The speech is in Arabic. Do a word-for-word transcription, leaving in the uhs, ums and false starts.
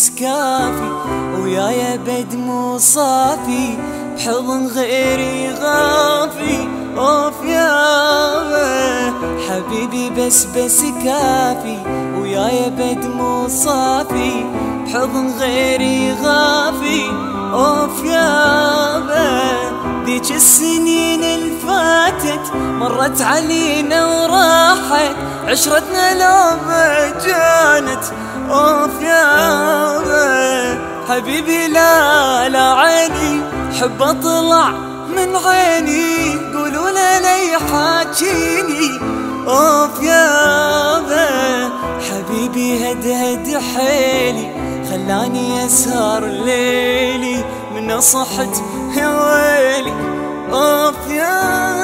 بس كافي، وياي بد مو صافي، بحضن غيري غافي. اوف يابا حبيبي بس بس كافي، وياي بد مو صافي، بحضن غيري غافي. اوف يابا ذيك السنين الفاتت مرت علينا وراحت، عشرتنا لو ما كانت. اوف يابا حبيبي لا لا عيني، حب اطلع من عيني، قولوا له لي حاجيني. اوف يابا حبيبي هد هد حيلي، خلاني اسهر ليلي من صحت يا ويلي. اوف يابا